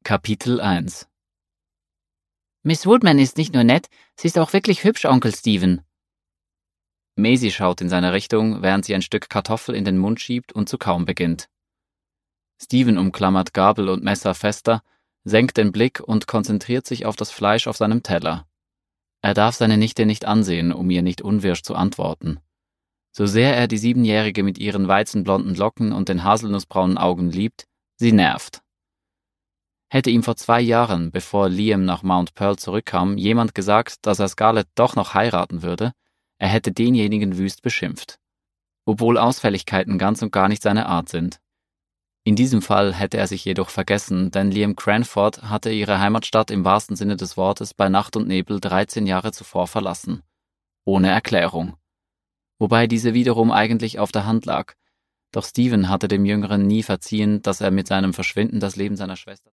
Kapitel 1 Miss Woodman ist nicht nur nett, sie ist auch wirklich hübsch, Onkel Stephen. Maisie schaut in seine Richtung, während sie ein Stück Kartoffel in den Mund schiebt und zu kauen beginnt. Stephen umklammert Gabel und Messer fester, senkt den Blick und konzentriert sich auf das Fleisch auf seinem Teller. Er darf seine Nichte nicht ansehen, um ihr nicht unwirsch zu antworten. So sehr er die 7-Jährige mit ihren weizenblonden Locken und den haselnussbraunen Augen liebt, sie nervt. Hätte ihm vor 2 Jahren, bevor Liam nach Mount Pearl zurückkam, jemand gesagt, dass er Scarlett doch noch heiraten würde, er hätte denjenigen wüst beschimpft. Obwohl Ausfälligkeiten ganz und gar nicht seine Art sind. In diesem Fall hätte er sich jedoch vergessen, denn Liam Cranford hatte ihre Heimatstadt im wahrsten Sinne des Wortes bei Nacht und Nebel 13 Jahre zuvor verlassen. Ohne Erklärung. Wobei diese wiederum eigentlich auf der Hand lag. Doch Stephen hatte dem Jüngeren nie verziehen, dass er mit seinem Verschwinden das Leben seiner Schwester